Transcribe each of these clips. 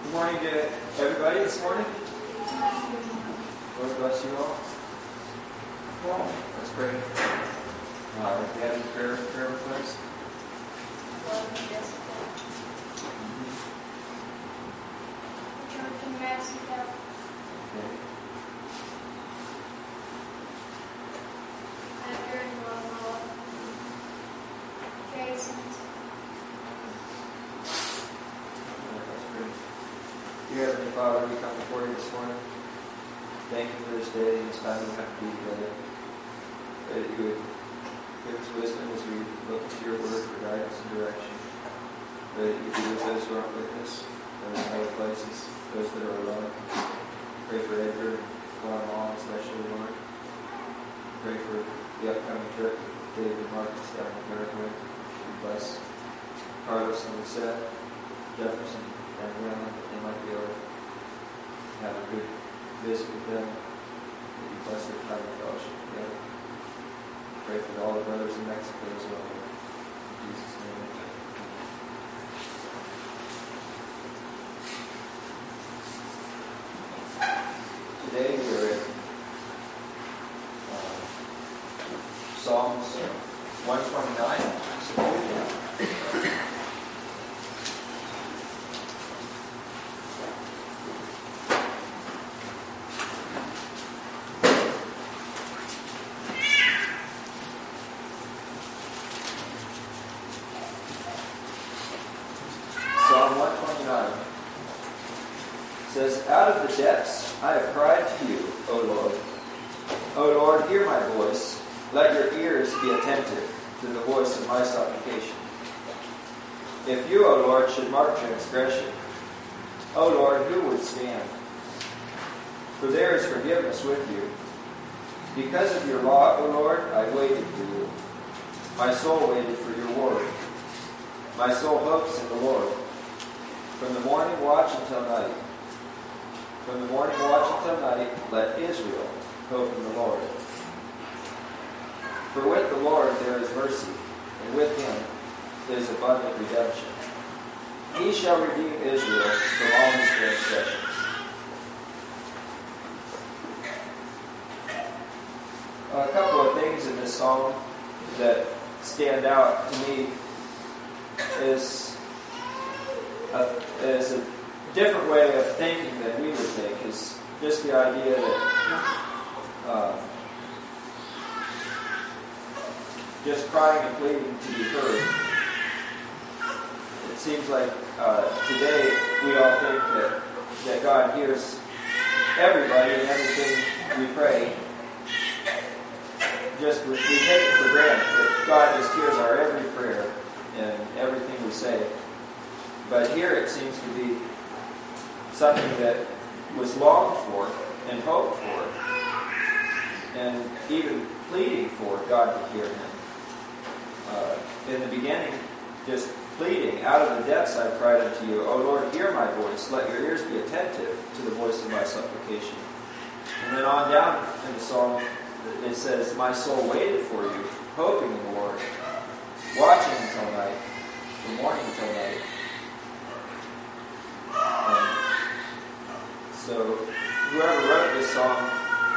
Good morning to everybody this morning. Lord bless you all. Well, let's pray. If you have any prayer requests. Dear Heavenly Father, we come before you this morning. Thank you for this day and this time we have to be together. Pray that you would give us wisdom as we look into your word for guidance and direction. Pray that you would be with those who aren't with us, those in other places, those that are alone. Pray for Edgar and Mom especially, Lord. Pray for the upcoming trip with David and Marcus down in Paraguay. We bless Carlos and Lisette, Jefferson, and William, that they might be able to have a good visit with them. That you bless their time of fellowship together. Pray for all the brothers in Mexico as well. In Jesus' name. Today we're in Psalms 129. Psalm 129 says, "Out of the depths I have cried to you, O Lord. O Lord, hear my voice. Let your ears be attentive to the voice of my supplication. If you, O Lord, should mark transgression, O Lord, who would stand? For there is forgiveness with you. Because of your law, O Lord, I waited for you. My soul waited for your word. My soul hopes in the Lord. From the morning watch until night. From the morning watch until night, let Israel hope in the Lord. For with the Lord there is mercy, and with him is abundant redemption. He shall redeem Israel from all his transgressions." A couple of things in this psalm that stand out to me is a different way of thinking than we would think, is just the idea that just crying and pleading to be heard. It seems like today we all think that God hears everybody and everything we pray. We take it for granted that God just hears our every prayer and everything we say. But here it seems to be something that was longed for and hoped for, and even pleading for God to hear him. In the beginning, just pleading, "Out of the depths I cried unto you, O Lord, hear my voice. Let your ears be attentive to the voice of my supplication." And then on down in the psalm, it says, "My soul waited for you, hoping in the Lord, watching until night, from morning until night." So whoever wrote this song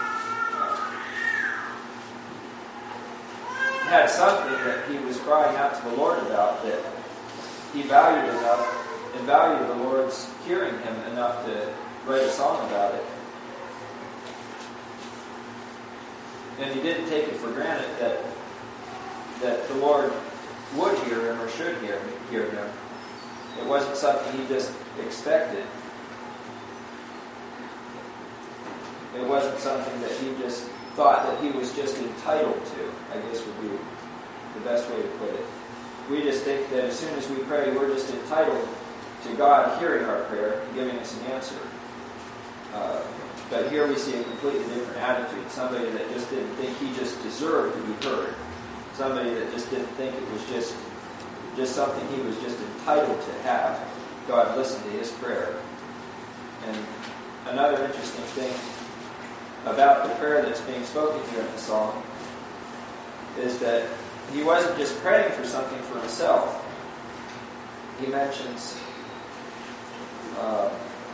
had something that he was crying out to the Lord about, that he valued enough, and valued the Lord's hearing him enough to write a song about it. And he didn't take it for granted that the Lord would hear him or should hear him. It wasn't something he just expected. It wasn't something that he just thought that he was just entitled to, I guess would be the best way to put it. We just think that as soon as we pray, we're just entitled to God hearing our prayer and giving us an answer. But here we see a completely different attitude. Somebody that just didn't think he just deserved to be heard. Somebody that just didn't think it was just something he was just entitled to have. God listen to his prayer. And another interesting thing about the prayer that's being spoken here in the psalm is that he wasn't just praying for something for himself. He mentions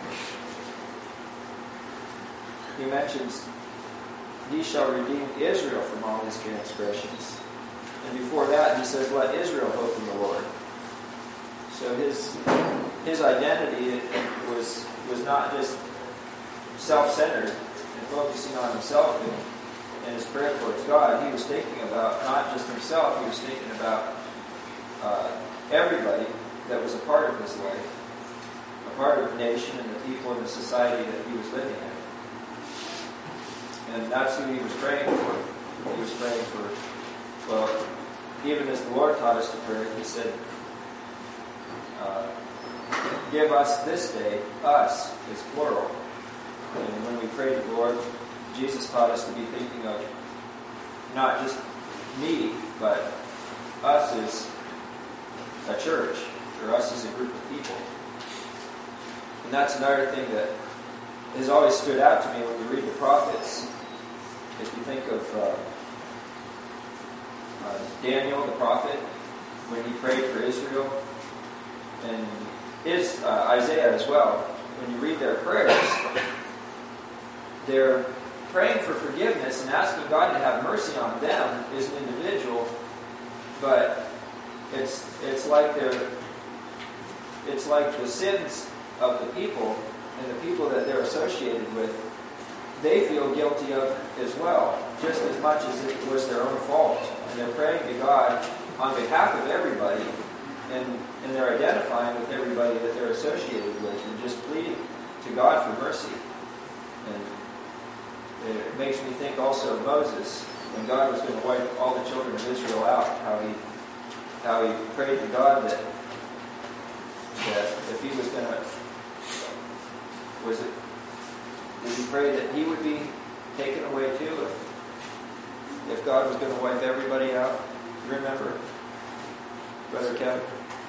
he mentions, he shall redeem Israel from all his transgressions. And before that, he says, let Israel hope in the Lord. So his identity was not just self-centered and focusing on himself and his prayer towards God. He was thinking about not just himself, he was thinking about everybody that was a part of his life, a part of the nation and the people in the society that he was living in. And that's who he was praying for. He was praying for, well, even as the Lord taught us to pray, he said, give us this day, us is plural. And when we pray to the Lord, Jesus taught us to be thinking of not just me, but us as a church, or us as a group of people. And that's another thing that has always stood out to me when we read the prophets. If you think of Daniel, the prophet, when he prayed for Israel, and Isaiah as well, when you read their prayers, they're praying for forgiveness and asking God to have mercy on them as an individual, but it's like the sins of the people and the people that they're associated with, they feel guilty of as well, just as much as if it was their own fault. And they're praying to God on behalf of everybody, and they're identifying with everybody that they're associated with and just pleading to God for mercy. And it makes me think also of Moses, when God was going to wipe all the children of Israel out, how he prayed to God that if he was going to, did he pray that he would be taken away too if God was going to wipe everybody out? Remember, Brother Kevin?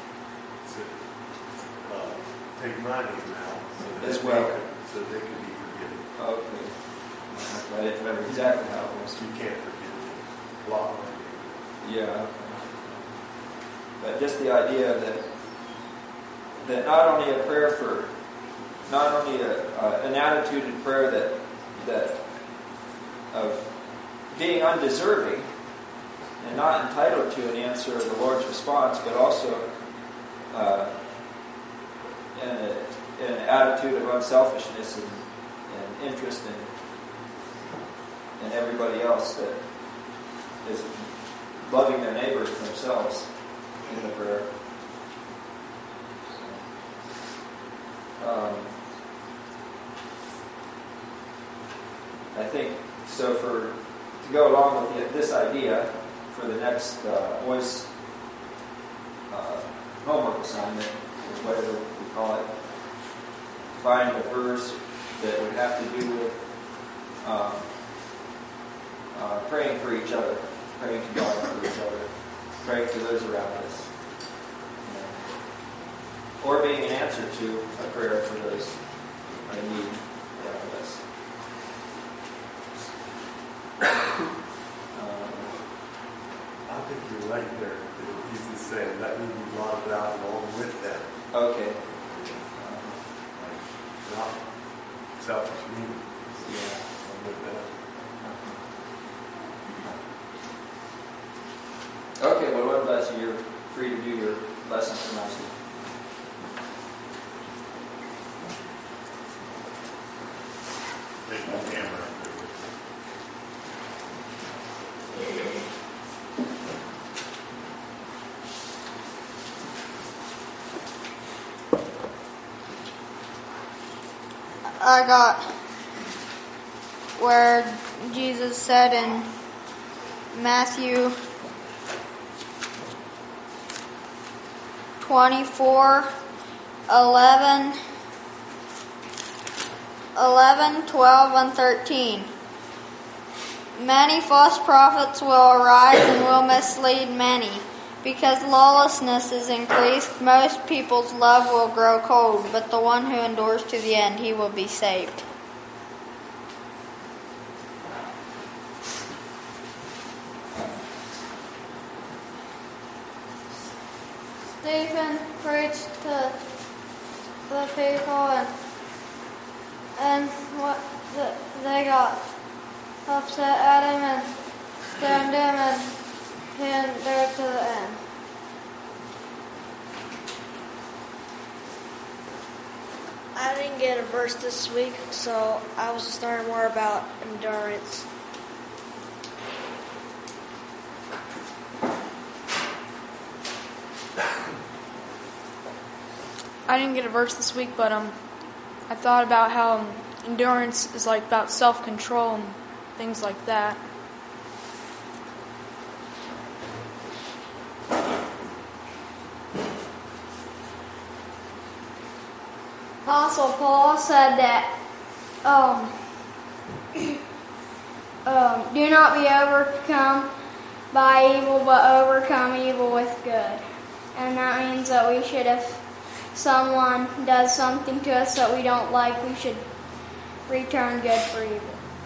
Take my name out as well, so they can be forgiven. Okay. I didn't remember exactly how it was. You can't forgive them. Block my name. Yeah. But just the idea that not only a prayer for, not only an attitude in prayer that of being undeserving and not entitled to an answer of the Lord's response, but also an attitude of unselfishness and interest in everybody else that is loving their neighbor as themselves in the prayer. I think so. To go along with this idea for the next voice homework assignment, or whatever we call it, find a verse that would have to do with praying for each other, praying to God for each other, praying for those around us, or being an answer to a prayer for those in need around us. I think you're right there. Jesus said, let me be blotted out along with them. Okay. Not selfish me. Yeah. I'm with them. Okay, well, Lord bless you. You're free to do your lessons for Master. Take my camera. I got where Jesus said in Matthew 24, 11, 12, and 13. Many false prophets will arise and will mislead many. Because lawlessness is increased, most people's love will grow cold, but the one who endures to the end, he will be saved. Stephen preached to the people, and they got upset at him and stoned him and pinned there to the end. I didn't get a verse this week, so I was just learning more about endurance. I didn't get a verse this week, but I thought about how endurance is like about self-control and things like that. Apostle Paul said that do not be overcome by evil, but overcome evil with good. And that means that we should, if someone does something to us that we don't like, we should return good for evil.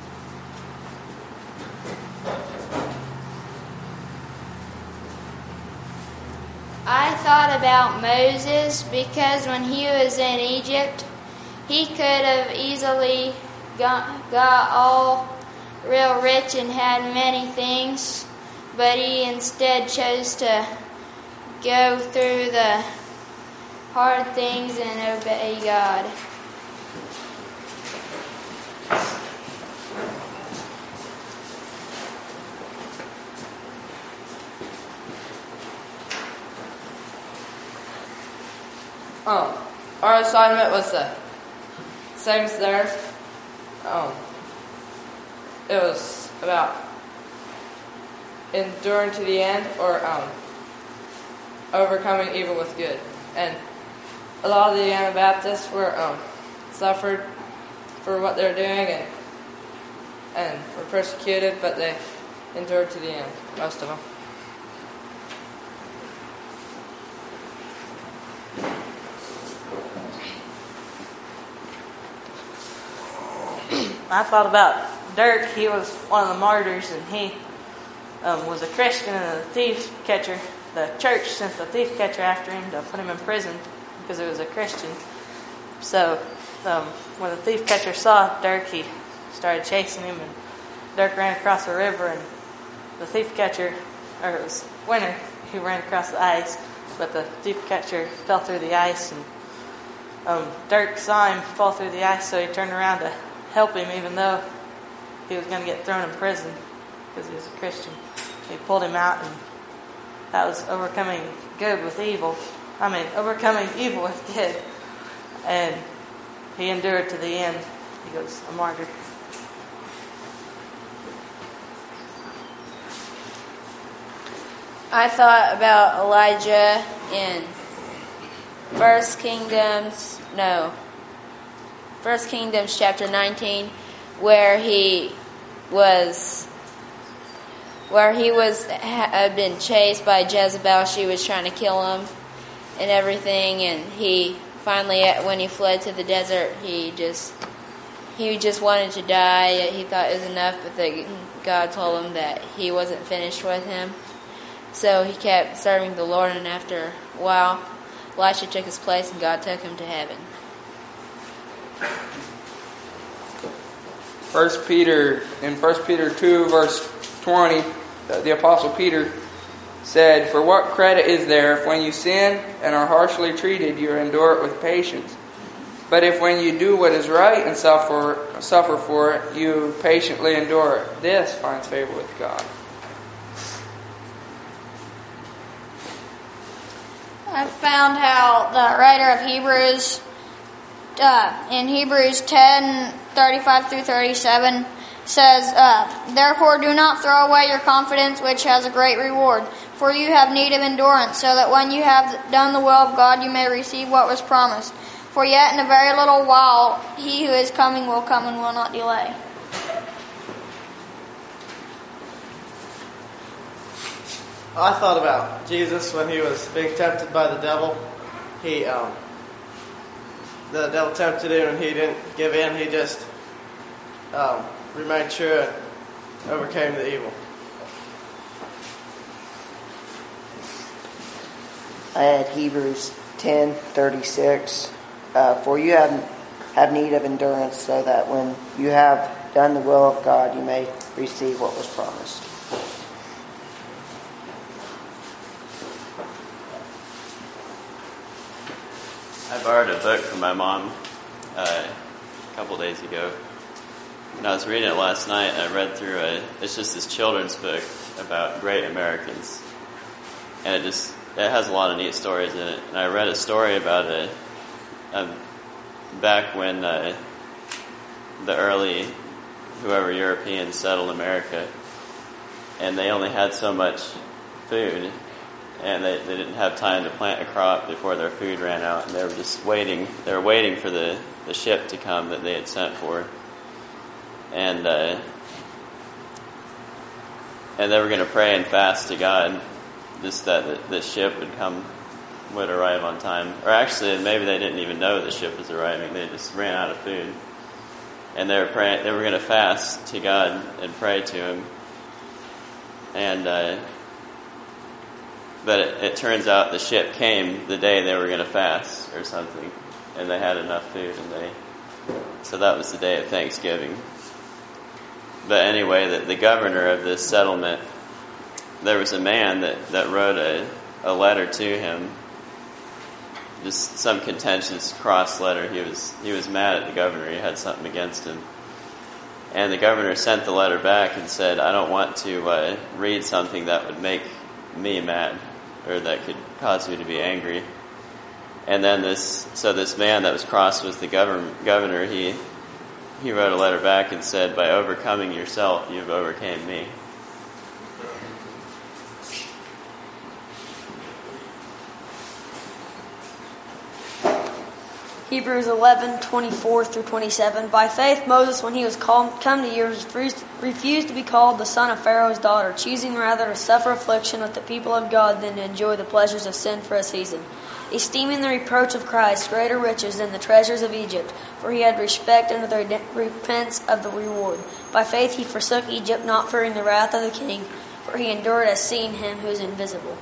I thought about Moses because when he was in Egypt, he could have easily got all real rich and had many things, but he instead chose to go through the hard things and obey God. Our assignment was the same as theirs. It was about enduring to the end, or overcoming evil with good. And a lot of the Anabaptists were suffered for what they were doing and were persecuted, but they endured to the end, most of them. I thought about Dirk. He was one of the martyrs, and he was a Christian, and the thief catcher, the church sent the thief catcher after him to put him in prison because he was a Christian. So when the thief catcher saw Dirk, he started chasing him, and Dirk ran across the river, and the thief catcher, or it was winter, he ran across the ice, but the thief catcher fell through the ice, and Dirk saw him fall through the ice, so he turned around to help him, even though he was going to get thrown in prison because he was a Christian. He pulled him out, and that was overcoming good with evil. Overcoming evil with good. And he endured to the end. He was a martyr. I thought about Elijah in 1 Kings chapter 19, where he had been chased by Jezebel. She was trying to kill him and everything, and he finally, when he fled to the desert, he just wanted to die. He thought it was enough, but God told him that he wasn't finished with him. So he kept serving the Lord, and after a while, Elisha took his place, and God took him to heaven. 1 Peter 2, verse 20, the Apostle Peter said, "For what credit is there if when you sin and are harshly treated, you endure it with patience? But if when you do what is right and suffer for it, you patiently endure it, this finds favor with God." I found how the writer of Hebrews, in Hebrews 10:35 through 37, says, "Therefore do not throw away your confidence, which has a great reward. For you have need of endurance, so that when you have done the will of God, you may receive what was promised. For yet in a very little while, he who is coming will come and will not delay." I thought about Jesus when he was being tempted by the devil. The devil tempted him and he didn't give in. He just remained true and overcame the evil. I had Hebrews 10:36. For you have have need of endurance, so that when you have done the will of God, you may receive what was promised. I borrowed a book from my mom a couple days ago. And I was reading it last night, and I read through it's just this children's book about great Americans. And it has a lot of neat stories in it. And I read a story about back when the early, whoever Europeans settled America, and they only had so much food, and they didn't have time to plant a crop before their food ran out, and they were just waiting. They were waiting for the ship to come that they had sent for. And they were going to pray and fast to God, just that the ship would arrive on time. Or actually, maybe they didn't even know the ship was arriving. They just ran out of food, and they were praying. They were going to fast to God and pray to Him. And but it turns out the ship came the day they were going to fast or something, and they had enough food, so that was the day of Thanksgiving. But anyway, the governor of this settlement, there was a man that wrote a letter to him, just some contentious cross letter. He was mad at the governor. He had something against him. And the governor sent the letter back and said, I don't want to read something that would make me mad, or that could cause me to be angry. And then this man that was cross with the governor, he wrote a letter back and said, by overcoming yourself, you've overcame me. Hebrews 11:24 through 27. By faith, Moses, when he was come to years, refused to be called the son of Pharaoh's daughter, choosing rather to suffer affliction with the people of God than to enjoy the pleasures of sin for a season, esteeming the reproach of Christ greater riches than the treasures of Egypt, for he had respect unto the recompense of the reward. By faith he forsook Egypt, not fearing the wrath of the king, for he endured as seeing him who is invisible.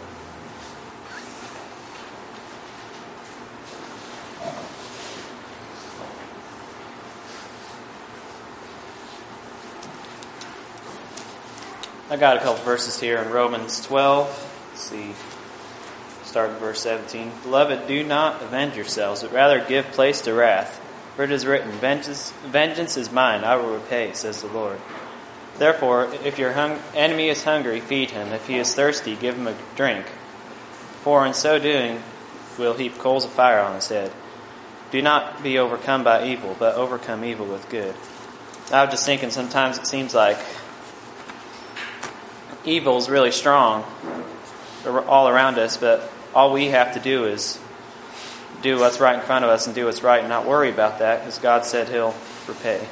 I got a couple verses here in Romans 12. Let's see. Start in verse 17. Beloved, do not avenge yourselves, but rather give place to wrath. For it is written, Vengeance is mine, I will repay, says the Lord. Therefore, if your enemy is hungry, feed him. If he is thirsty, give him a drink. For in so doing, will heap coals of fire on his head. Do not be overcome by evil, but overcome evil with good. I was just thinking, sometimes it seems like evil is really strong all around us, but all we have to do is do what's right in front of us and do what's right and not worry about that, because God said He'll repay.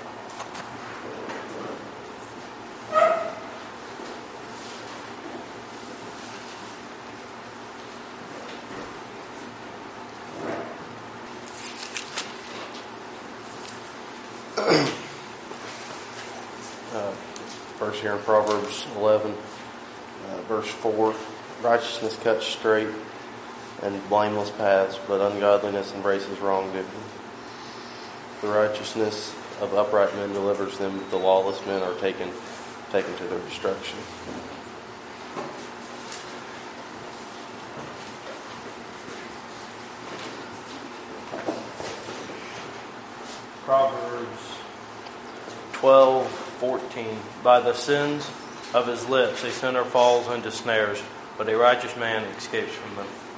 Verse here in Proverbs 11, verse 4, righteousness cuts straight and blameless paths, but ungodliness embraces wrongdoing. The righteousness of upright men delivers them, but the lawless men are taken to their destruction. Proverbs 12:14. By the sins of his lips a sinner falls into snares, but a righteous man escapes from them.